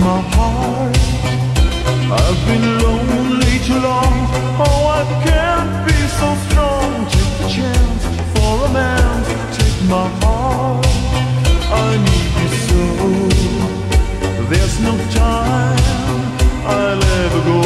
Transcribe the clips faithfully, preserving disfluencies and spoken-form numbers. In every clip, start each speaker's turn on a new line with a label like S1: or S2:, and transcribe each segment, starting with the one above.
S1: my heart. I've been lonely too long. Oh, I can't be so strong. Take the chance for a man to take my heart. I need you so. There's no time I'll ever go.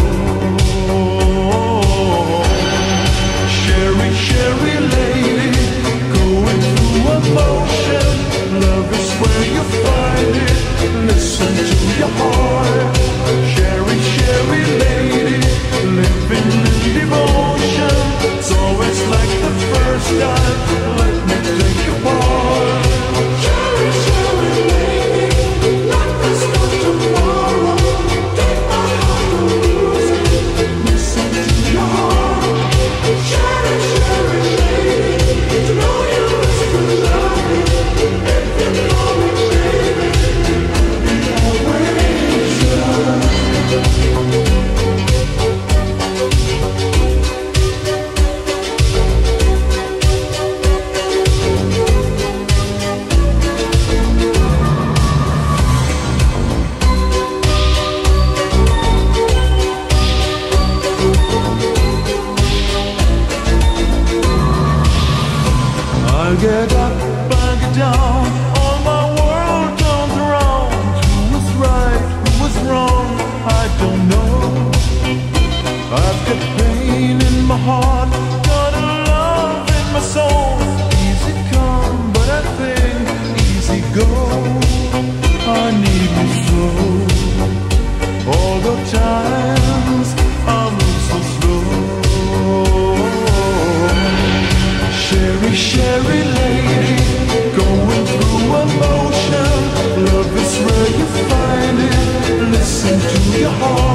S1: Sherry, Sherry lady, going through emotion. Love is where you find it. Listen to your heart. Sherry, Sherry lady, living in devotion. It's always like the first time. Let me take your part. Sherry, Sherry lady, like there's no tomorrow. Take my heart and lose it. Listen to your heart. Sherry, Sherry lady, to know you is to love me. If you know me, baby, I'll be always yours. I get up, I get down, all my world turns around. Who was right, who was wrong, I don't know. I've got pain in my heart, got a love in my soul. Easy come, but I think easy go. I need you so. All the times I move so slow. Sherry, Sherry lady, going through emotion. Love is where you find it. Listen to your heart.